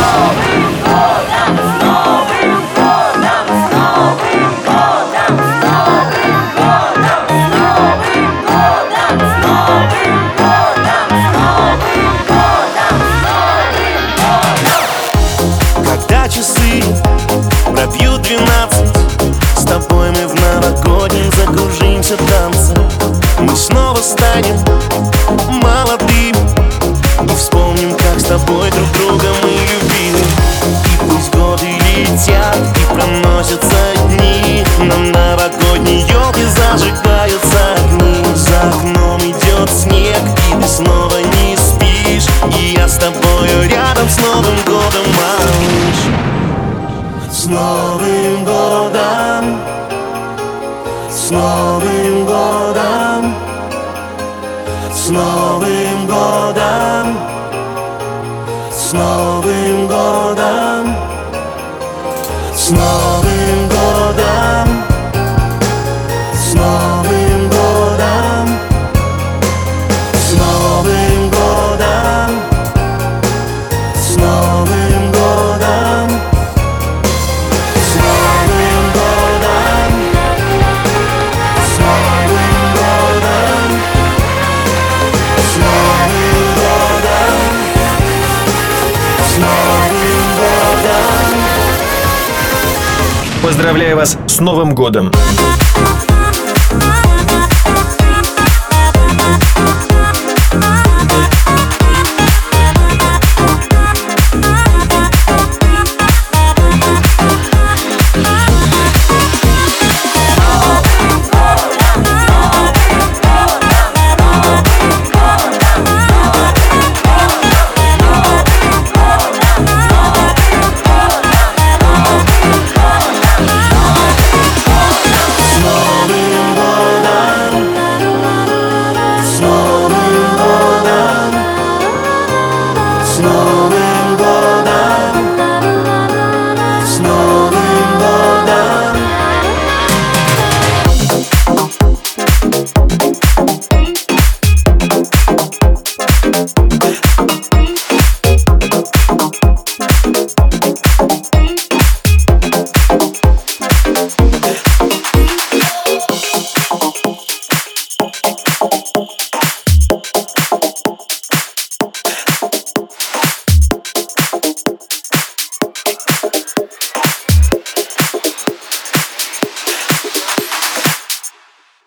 Когда часы пробьют 12, с тобой мы в новогоднем закружимся танцем. Мы снова станем молодыми и вспомним, как с тобой друг друга мы любили. И пусть годы летят и проносятся дни, но новогодней елке зажигаются огни. За окном идет снег, и ты снова не спишь, и я с тобою рядом. С Новым годом, малыш! С Новым годом! С Новым годом! С Новым годом! С Новым годом! С Новым годом! С Новым годом! С Новым годом! С Новым годом! С Новым годом! С Новым годом! С Новым годом! С Новым годом! Поздравляю вас с Новым годом!